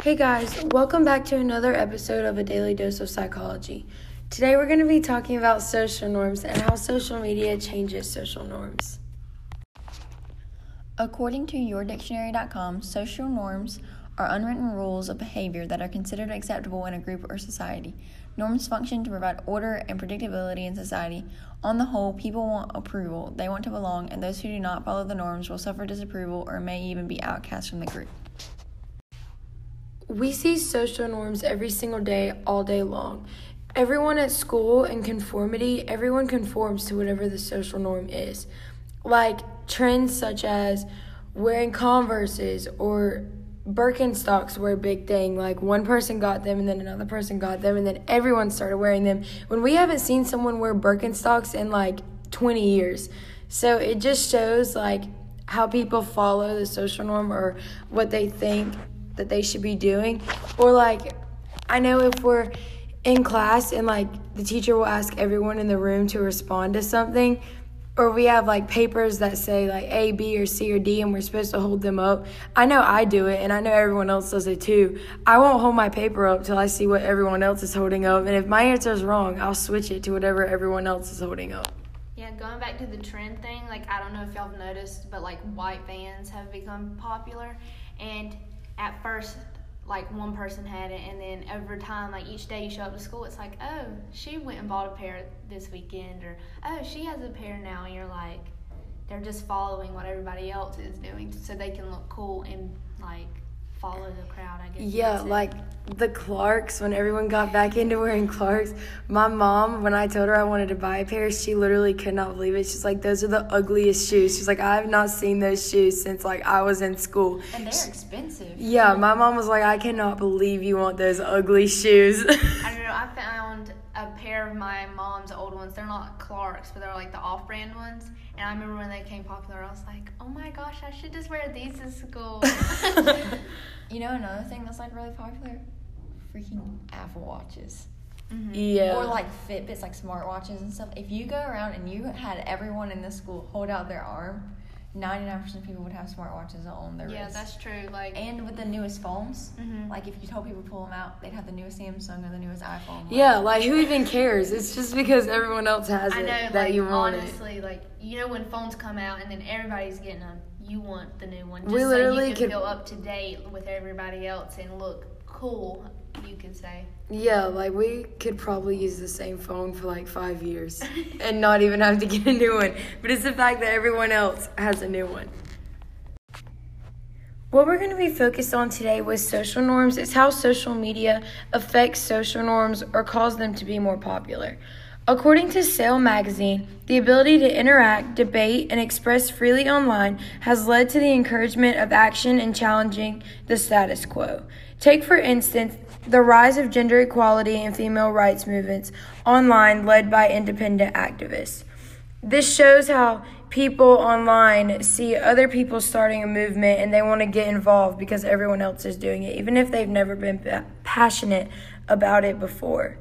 Hey guys, welcome back to another episode of A Daily Dose of Psychology. Today we're going to be talking about social norms and how social media changes social norms. According to yourdictionary.com, social norms are unwritten rules of behavior that are considered acceptable in a group or society. Norms function to provide order and predictability in society. On the whole, people want approval, they want to belong, and those who do not follow the norms will suffer disapproval or may even be outcast from the group. We see social norms every single day, all day long. Everyone at school in conformity, everyone conforms to whatever the social norm is. Like trends such as wearing Converses or Birkenstocks were a big thing. Like one person got them and then another person got them and then everyone started wearing them. When we haven't seen someone wear Birkenstocks in like 20 years. So it just shows like how people follow the social norm or what they think that they should be doing. Or like, I know if we're in class and like the teacher will ask everyone in the room to respond to something, or we have like papers that say like A, B, or C, or D, and we're supposed to hold them up. I know I do it, and I know everyone else does it too. I won't hold my paper up till I see what everyone else is holding up, and if my answer is wrong, I'll switch it to whatever everyone else is holding up. Yeah, going back to the trend thing, like I don't know if y'all have noticed, but like white vans have become popular, and at first, like one person had it, and then over time, like each day you show up to school, it's like, oh, she went and bought a pair this weekend, or oh, she has a pair now, and you're like, they're just following what everybody else is doing so they can look cool and like follow the crowd, I guess. Yeah, like the Clarks, when everyone got back into wearing Clarks, my mom, when I told her I wanted to buy a pair, she literally could not believe it. She's like, those are the ugliest shoes. She's like, I have not seen those shoes since like I was in school. And they're expensive. Yeah, my mom was like, I cannot believe you want those ugly shoes. I don't know, I found a pair of my mom's old ones. They're not Clarks, but they're like the off-brand ones. And I remember when they became popular, I was like, oh my gosh, I should just wear these to school. You know another thing that's like really popular? Freaking Apple Watches. Mm-hmm. Yeah. Or like Fitbits, like smartwatches and stuff. If you go around and you had everyone in the school hold out their arm, 99% of people would have smartwatches on their Yeah, wrist. that's true. Like, And with the newest phones, Mhm. like if you told people to pull them out, they'd have the newest Samsung or the newest iPhone. Yeah, like who even cares? It's just because everyone else has I it know, that like, you want honestly, like, you know when phones come out and then everybody's getting them, you want the new one. Just We so literally you can could- feel up to date with everybody else and look cool, you could say. it. Yeah, like we could probably use the same phone for like 5 years and not even have to get a new one. But it's the fact that everyone else has a new one. What we're going to be focused on today with social norms is how social media affects social norms or cause them to be more popular. According to Sale magazine, the ability to interact, debate, and express freely online has led to the encouragement of action in challenging the status quo. Take, for instance, the rise of gender equality and female rights movements online led by independent activists. This shows how people online see other people starting a movement and they want to get involved because everyone else is doing it, even if they've never been passionate about it before.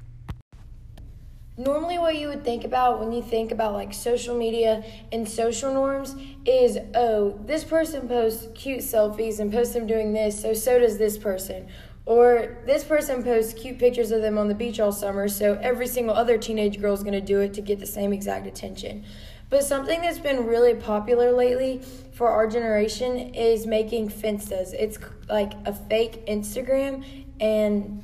Normally what you would think about when you think about like social media and social norms is, oh, this person posts cute selfies and posts them doing this, so does this person. Or this person posts cute pictures of them on the beach all summer, so every single other teenage girl is going to do it to get the same exact attention. But something that's been really popular lately for our generation is making Finstas. It's like a fake Instagram, and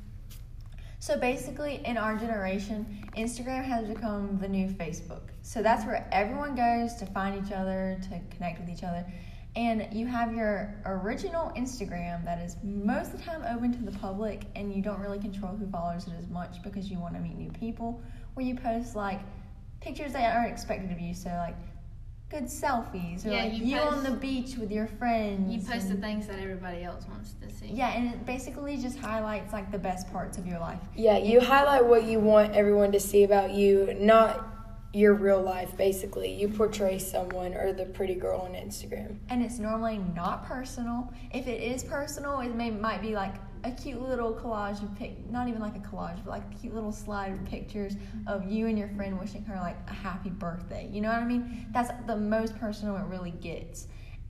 So basically, in our generation, Instagram has become the new Facebook. So that's where everyone goes to find each other, to connect with each other. And you have your original Instagram that is most of the time open to the public, and you don't really control who follows it as much because you want to meet new people, where you post like pictures that aren't expected of you. So like good selfies, or Yeah, like you you post- on the beach with your friends. You post the and- things that everybody else wants to see. Yeah, and it basically just highlights like the best parts of your life. yeah, you highlight what you want everyone to see about you, not your real life, basically. You portray someone or the pretty girl on Instagram. And it's normally not personal. If it is personal, it might be like a cute little collage of not even like a collage, but like a cute little slide of pictures of you and your friend wishing her like a happy birthday. You know what I mean? That's the most personal it really gets.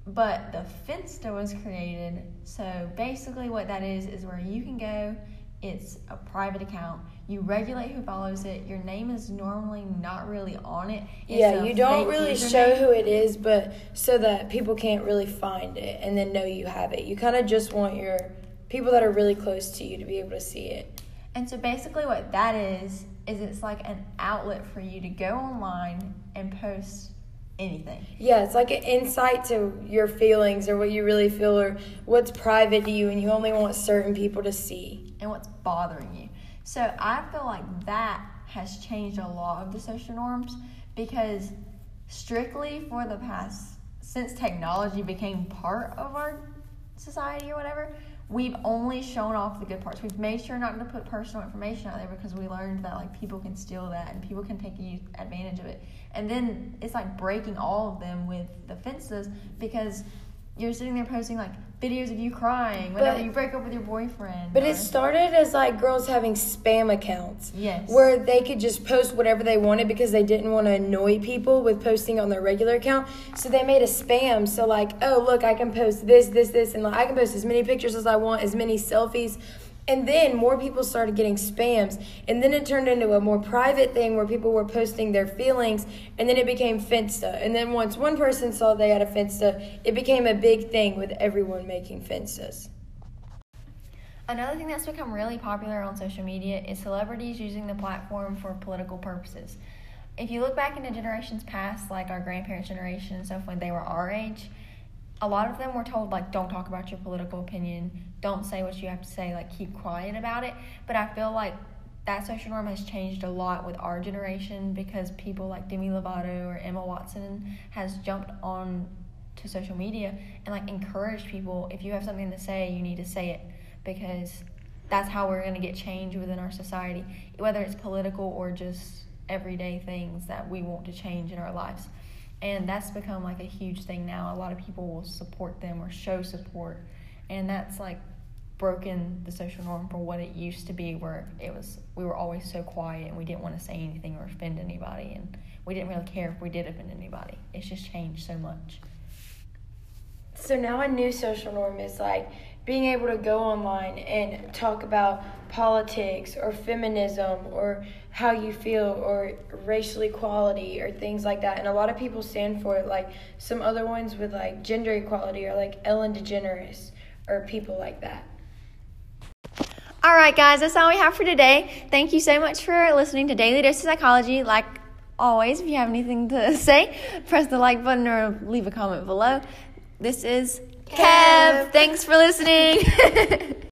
But the Finsta was created. So basically what that is where you can go. It's a private account. You regulate who follows it. Your name is normally not really on it. Yeah, you don't really show who it is, but so that people can't really find it and then know you have it. You kind of just want your people that are really close to you to be able to see it. And so basically what that is it's like an outlet for you to go online and post anything. Yeah, it's like an insight to your feelings or what you really feel or what's private to you and you only want certain people to see. And what's bothering you. So I feel like that has changed a lot of the social norms because strictly for the past, since technology became part of our society or whatever, we've only shown off the good parts. We've made sure not to put personal information out there because we learned that like people can steal that and people can take advantage of it. And then it's like breaking all of them with the Finstas because you're sitting there posting like videos of you crying whenever you break up with your boyfriend. But it started as like girls having spam accounts. Yes. Where they could just post whatever they wanted because they didn't want to annoy people with posting on their regular account. So they made a spam. So like, oh look, I can post this, and like I can post as many pictures as I want, as many selfies. And then more people started getting spams. And then it turned into a more private thing where people were posting their feelings. And then it became Finsta. And then once one person saw they had a Finsta, it became a big thing with everyone making Finstas. Another thing that's become really popular on social media is celebrities using the platform for political purposes. If you look back into generations past, like our grandparents' generation and stuff when they were our age, a lot of them were told, like, don't talk about your political opinion, don't say what you have to say, like, keep quiet about it. But I feel like that social norm has changed a lot with our generation because people like Demi Lovato or Emma Watson has jumped on to social media and, like, encouraged people, if you have something to say, you need to say it because that's how we're going to get change within our society, whether it's political or just everyday things that we want to change in our lives. And that's become like a huge thing now. A lot of people will support them or show support. And that's like broken the social norm for what it used to be where we were always so quiet and we didn't want to say anything or offend anybody. And we didn't really care if we did offend anybody. It's just changed so much. So now a new social norm is like being able to go online and talk about politics or feminism or how you feel or racial equality or things like that. And a lot of people stand for it, like some other ones with like gender equality or like Ellen DeGeneres or people like that. All right, guys, that's all we have for today. Thank you so much for listening to Daily Dose of Psychology. Like always, if you have anything to say, press the like button or leave a comment below. This is Kev. Thanks for listening.